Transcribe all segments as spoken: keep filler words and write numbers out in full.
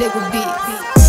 Liquid Beats.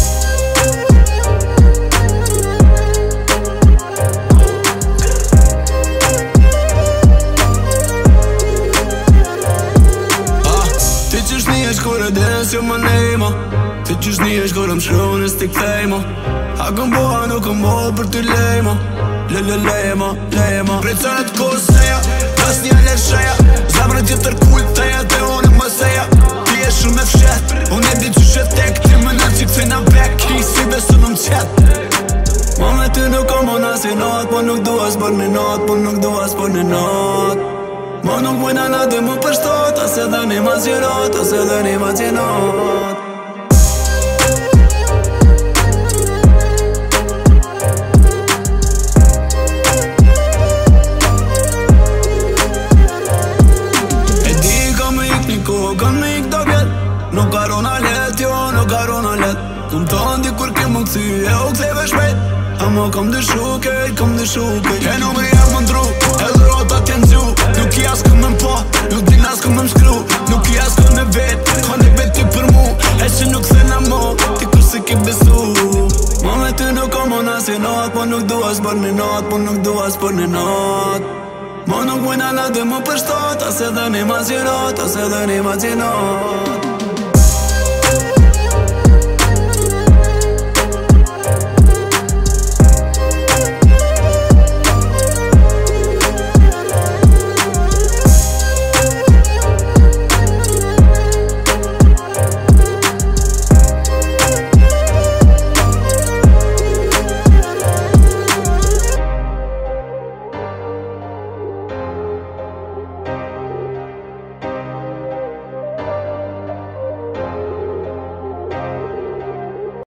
Kur e des jo më nejma Ti qysh një esh kur e më shru s'i kthejma A këm boha nuk këm boha për ty lejma Le le lejma, lejma Prej cënët koseja, pas një lesheja Zamre tjetër kull teja te unë më seja Ti e shumë e fshet, unë e di qysh e tek Ti më në që këthejna bek, i si besu në më qet Ma me ty nuk kom ona si not Po nuk dua s'bër një not, po nuk dua s'bër një not Ma nuk mujna na dhe mu përshtot Ase dhe një ma zjerot, ase dhe një ma zjenot E di ka me ik një kohë, ka me ik do vjet Nuk ka rona let, jo, nuk ka rona let Kum të ndi kur ke më këthy, e u ktheve shpejt Ama kom dëshu kejt, kom dëshu kejt E numri e më ndru, edhe rota t'jen zju Nuk i as këm më mpa, nuk din as këm më mshkru Nuk i as këm në vet, ka në vet ty për mu E që nuk thena mo, ti kur se ki besu Ma me ty nuk kom ona si not Po nuk dua s'bër një not, po nuk dua s'bër një not Ma nuk mujna na dhe mu përshtot Ase dhe një ma zjerot, ase dhe një ma zjenot